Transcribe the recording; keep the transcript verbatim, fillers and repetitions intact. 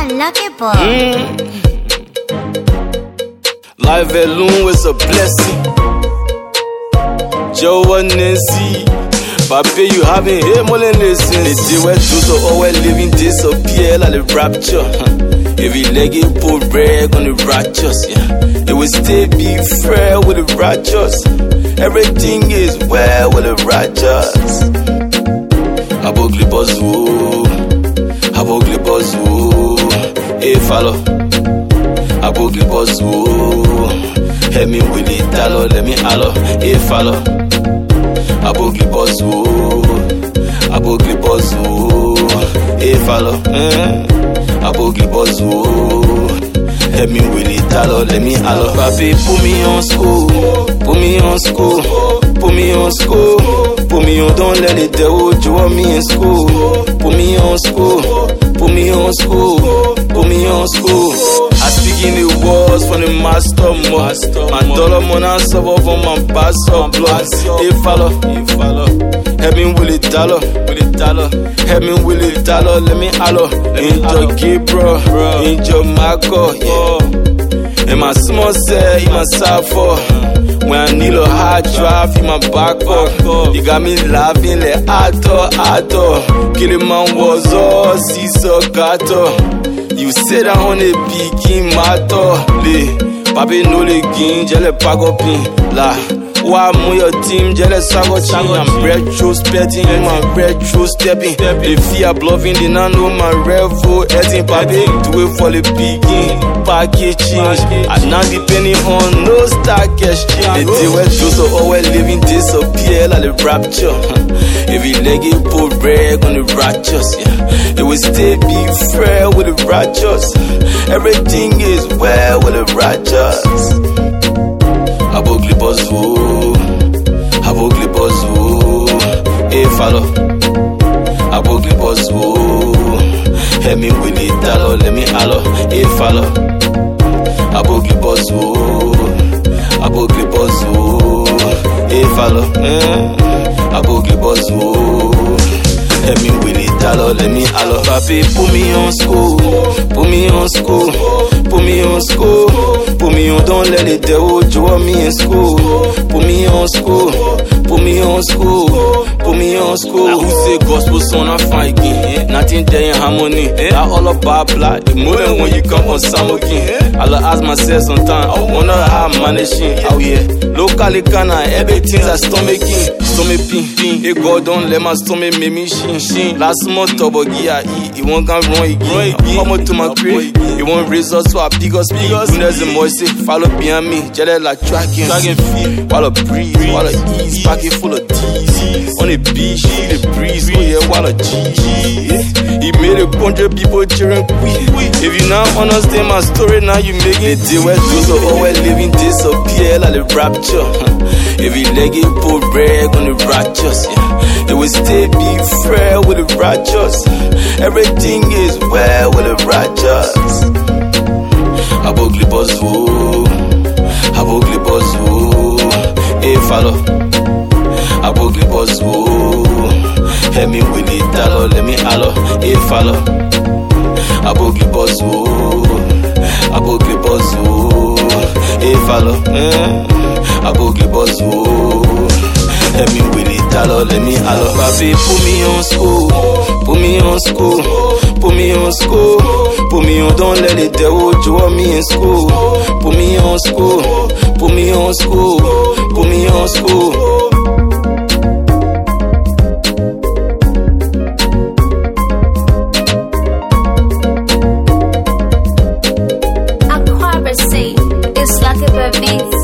lucky boy. Mm. Life alone is a blessing. Joe and Nancy, Papa, you haven't heard more than listen. The day where those are always living disappear like the rapture. If you leg it, put rag on the righteous, yeah. It will still be fair with the righteous. Everything is well with the righteous. Abogli bozu, abogli bozu, hey follow. Abogli bozu, help me with it, dollar, let me allo, hey follow. Abogli bozu, abogli bozu, hey follow. Abogli bozu, help me with it, dollar, let me allo. Papi, put me on school, put me on school, put me on school, put me on, don't let it devil draw me in school. Put me on school, put me on school, put me on school. I speak in the words from the master master. My dollar money suffer from my pastor blood. Hey follow, hey follow. Help me with it dollar, with it dollar. Help me with it dollar, let me allo. Enjoy Gabriel, enjoy Marco, yeah. In my small cell, in my side for. When I need a hard drive in my back up, you got me laughing like Ato, Ato. Killing man was all, see so gato. You sit down on the big matter, le. Papi no le gin, jele pago pin, la. Why mo your team, jele sago chin. I'm retrospecting, I'm retrostepping. The fear bluffing, they not know my revo. Eating papi, do it for the begin. Packaging, I'm not depending on no stock exchange. The day where those are always living disappear like the rapture. If you leg it, put rag on the righteous, yeah. It will still be fair with the righteous. Everything is well with the righteous. Abogli bozu, abogli bozu, hey follow. Abogli bozu, help me with it, dollar, let me allo, hey follow. Abogli bozu, abogli bozu, hey follow. Abogli bozu, help me with it, dollar, let me allo. Papi, put me on school, put me on school, put me on school, put me on, don't let it devil draw me in school. Put me on school, put me on school, put me on school. Now who say gospel song I find again? Eh? Nothing there in harmony. Eh? That all about black. It's more than when you come on some again. Eh? I'll ask myself sometimes, I wonder how I'm managing out here. Locally, can I everything's a stomaching, stomach pin. Hey God, don't let my stomach make me shin shin. Last month, double gear, he won't come wrong again. Come up to my crib, he won't raise us to our biggest speakers. There's a moisty, follow behind me, jelly like tracking, tracking feet. While a breeze, while a ease, pocket full of D's. On the beach, the breeze, oh yeah, while a G. He made a bunch of people cheering quick. If you now understand my story, now you make it. The day where those are always living disappear like the rapture. If you leg it, put rag on the righteous, yeah. It will still be fair with the righteous. Everything is well with the righteous. Abogli bozu, abogli bozu, hey follow. Abogli bozu, help me with it, dollar, let me allo, hey follow. Abogli bozu, abogli bozu, hey follow. Abogli bozu, help me with it, dollar, let me allo. Papi, put me on school, put me on school, put me on school, put me on, don't let it devil draw me in school. Put me on school, put me on school, put me on school. Aquabracy, it's like a baby.